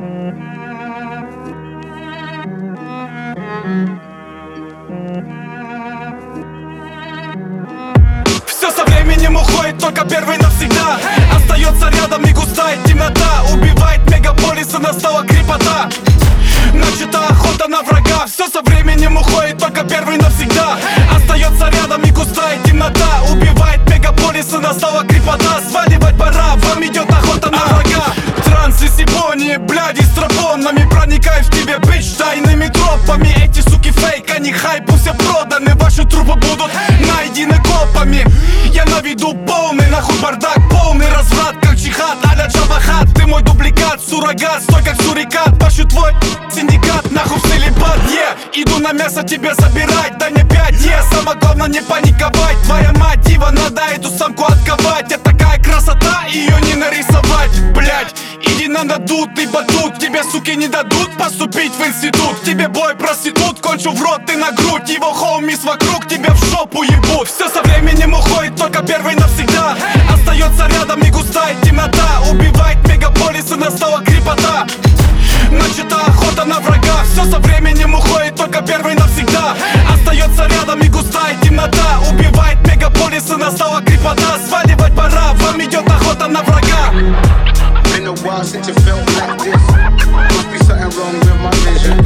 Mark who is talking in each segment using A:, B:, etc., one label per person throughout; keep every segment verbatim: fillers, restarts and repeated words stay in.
A: Все со временем уходит, только первый навсегда. Остается рядом и густая темнота. Убивает мегаполисы, настала крепота. Начата охота на врага. Все со временем уходит, только первый навсегда. Остается рядом и густая темнота. Убивает мегаполисы, настала крепота. Сваливать пора, вам идет охота на врага. Транс и симфонии, бляди с тропонами. Проникай в тебе, бич, тайными тропами. Эти суки фейк, они хайпу все проданы. Ваши трупы будут найдены копами. Я на виду полный, нахуй бардак, полный разврат, как чихат, а-ля Джабахат. Ты мой дубликат, суррогат, стой как сурикат. Пашу твой синдикат, нахуй в целебат, yeah. Иду на мясо тебе забирать, да не пять, yeah. Самое главное не паниковать. Твоя мать дива, надо эту самку отковать. Это такая красота, ее не нарисовать, блять. Иди на надутый батут, тебе суки не дадут поступить в институт. Тебе бой проститут, кончу в рот и на грудь. Его хоумис вокруг тебя в жопу ебут. Все со временем уходит, только первый навсегда. Остается рядом и густая темнота. Убивает мегаполисы, настала крепота. Начата охота на врага. Все со временем уходит, только первый навсегда. Остается рядом и густая темнота. Убивает мегаполисы, настала крепота. Сваливать пора, вам идет охота на врага.
B: Been a while since you felt like this. Must be something wrong with my vision.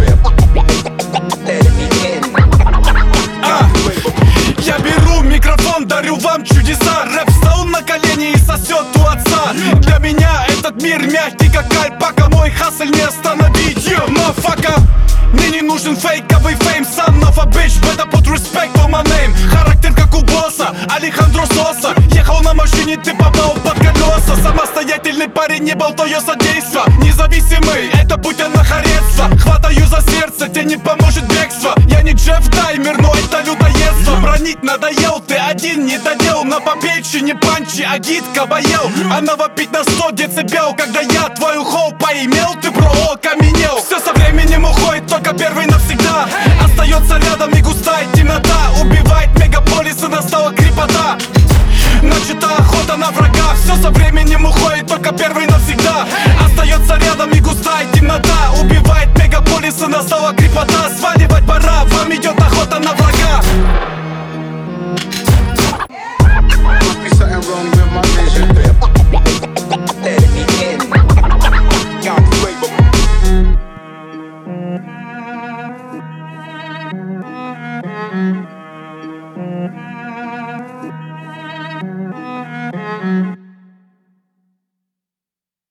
A: А, я беру микрофон, дарю вам чудеса. Рэп встал на колени и сосет у отца. Для меня этот мир мягкий, как альпака. Мой хасль не остановить, yo, motherfucker. Мне не нужен фейковый фейм, son of a bitch. Better put respect on my name. Характер как у босса, Алехандро Соса. Ехал на машине, ты попал под колеса. Самостоятельный парень, не был твое содейство. Независимый, это путь анахарецтва. Хватаю за сердце, тебе не поможет бегство. Я не Джефф Даймер, но это людоедство. Бронить надоел, ты один не доделал. На попечи не панчи, а гид кабаел. Она вопит на сто децибел. Когда я твою хоу поимел, ты бро окаменел. Все со временем уходит, только первый навсегда. Остается рядом и густая темнота. Убивает мегаполисы, настала крепота. Начата охота на врага. Все со временем уходит, только первый навсегда. Остается рядом и густая темнота. Убивает мегаполисы, настала крепота. Свадьба